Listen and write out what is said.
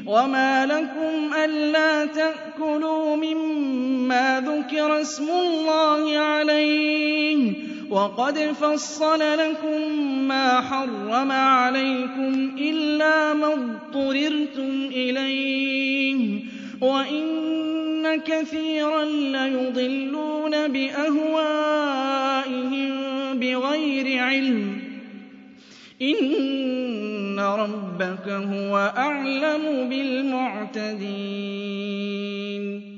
وَمَا لَكُمْ أَلَّا تَأْكُلُوا مِمَّا ذُكِرَ اسْمُ اللَّهِ عَلَيْهِ وَقَدْ فَصَّلَ لَكُم مَّا حَرَّمَ عَلَيْكُمْ إِلَّا مَا اضْطُرِرْتُمْ إِلَيْهِ وَإِنَّ كَثِيرًا لَّيُضِلُّونَ بِأَهْوَائِهِم بِغَيْرِ عِلْمٍ ۗ إِنَّ رَبَّكَ هُوَ أَعْلَمُ بِالْمُعْتَدِينَ